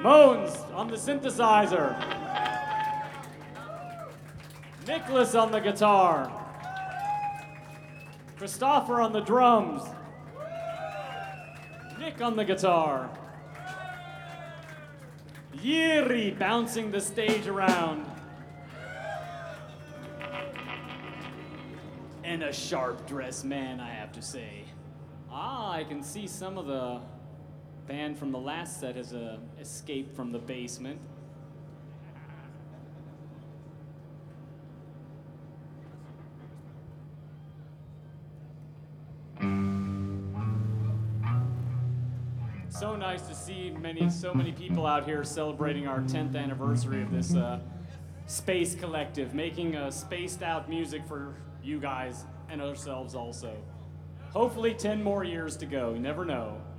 Moans on the synthesizer. Nicholas on the guitar. Christopher on the drums. Nick on the guitar. Yiri bouncing the stage around. And a sharp-dressed man, I have to say. I can see some of the band from the last set has escaped from the basement. So nice to see so many people out here celebrating our 10th anniversary of this Space Collective, making spaced out music for you guys and ourselves also. Hopefully 10 more years to go, you never know.